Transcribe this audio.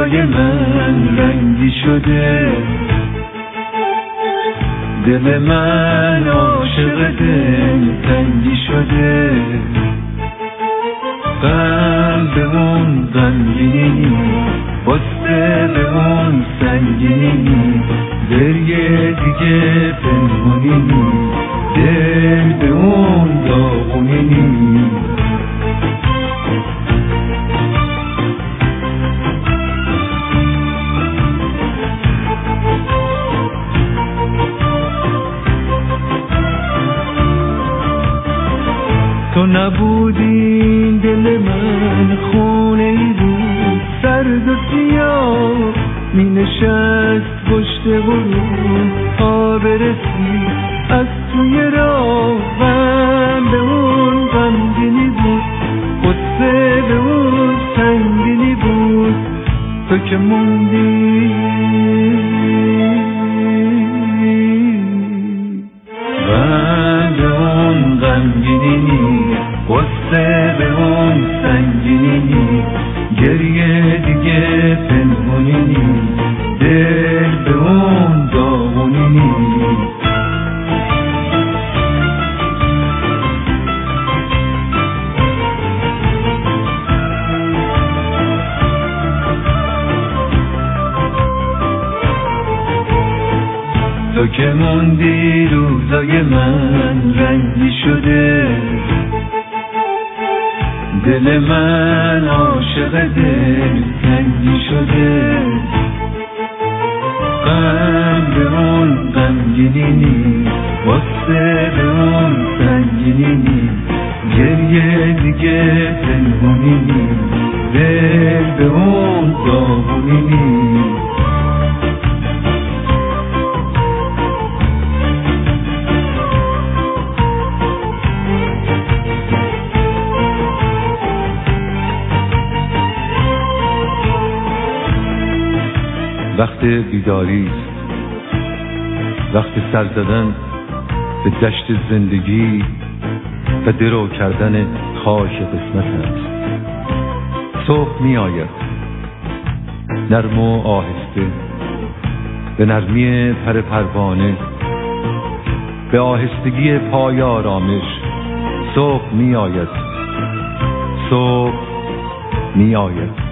روزای من رنگی شده، دل من عاشق دلتنگی شده. غم به اون غمگینی، غصه به اون سنگینی، گریه دیگه پنهونی، دل به اون داغونی. تو نبودی دل من خونه ای بود، سرد و سیاه می نشست پشت غروب تا برسی از توی راه. غم به اون غمگینی بود، غصه به اون سنگینی بود، تو که موندی. غم به اون غمگینی، غصه به اون سنگینی، گریه دیگه پنهونی، دل به اون داغونی. تو که موندی روزای من رنگی شده، دل من عاشق دلتنگی شده. غم به اون غمگینی، غصه به اون سنگینی، گریه دیگه پنهونی، دل به اون داغونی. وقت بیداری، وقت سر زدن به دشت زندگی و درو کردن خاک قسمت است. صبح می آید نرم و آهسته، به نرمی پر پروانه، به آهستگی پای آرامش. صبح می آید، صبح می آید.